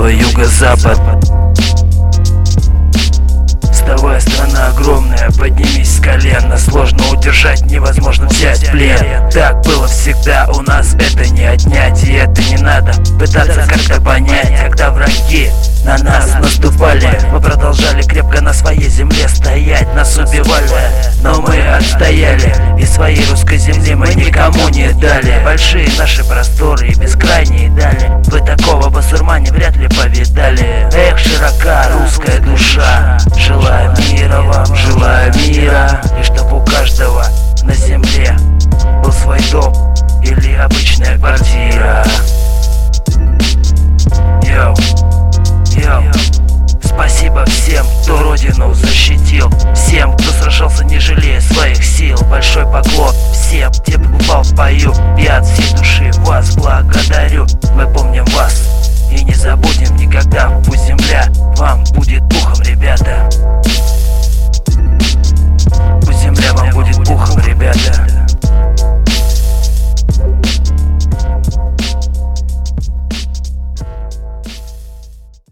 твой юго-запад. Вставай, страна огромная, поднимись с колен. Нас сложно удержать, невозможно взять в плен. Так было всегда, у нас это не отнять. И это не надо пытаться как-то понять. Когда враги на нас наступали, мы продолжали крепко на своей земле стоять. Нас убивали, но мы отстояли, и своей русской земли мы никому не дали. Большие наши просторы и бескрайние дали, вы такого басурмане вряд ли повидали. Эх, широка русская душа, желаю мира вам, желаю мира. И чтоб у каждого на земле был свой дом или обычная квартира. Йоу, йоу. Спасибо всем, кто родину защитил, всем, кто сражался не жалея своих сил. Большой поклон всем, кто побывал в бою, я от всей души вас благодарю.